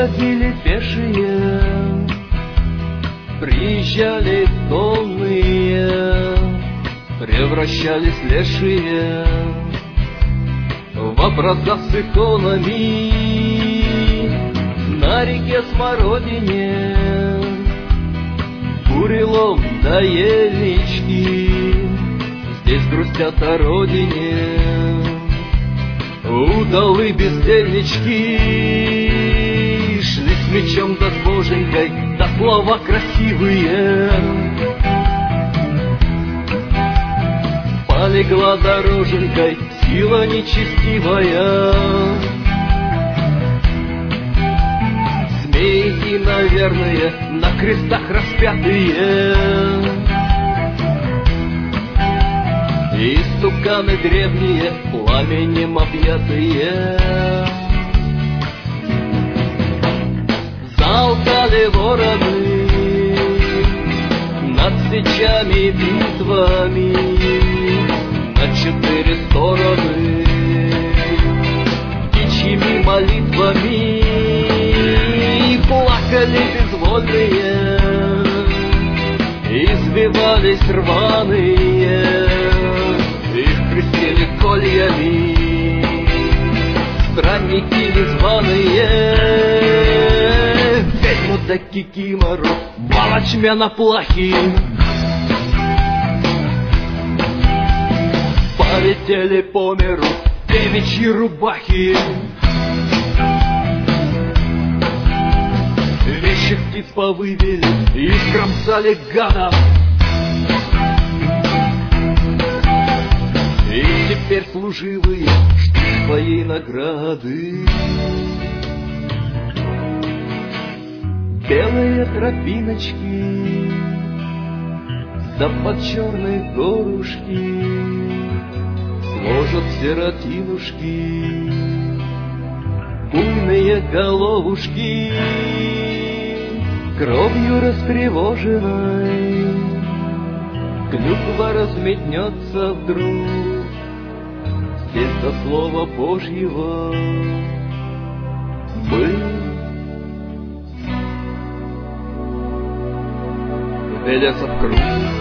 ходили пешие, приезжали конные, превращались лешие в образа с иконами. На реке Смородине бурелом да елечки здесь грустят о родине. Удалы бездельнички шли с мечом да с боженькой, да слова красивые. Полегла дороженькой сила нечестивая. Змеи, наверное, на крестах распятые, истуканы древние, пламенем объятые. Залкали вороны над сечами битвами на 4 стороны, птичьими молитвами плакали безвольные, избивались рваные, их крестили кольями странники незваные. Ведьму да кикимору волочмя на плахи полетели по миру девичьи рубахи. Вещи птиц повывели и скромсали гадов, и теперь служивые ждут своей награды. Белые тропиночки да под черные горушки сложат сиротинушки буйные головушки. Кровью растревоженной клюква разметнется вдруг, здесь до слова Божьего мы велятся в круг.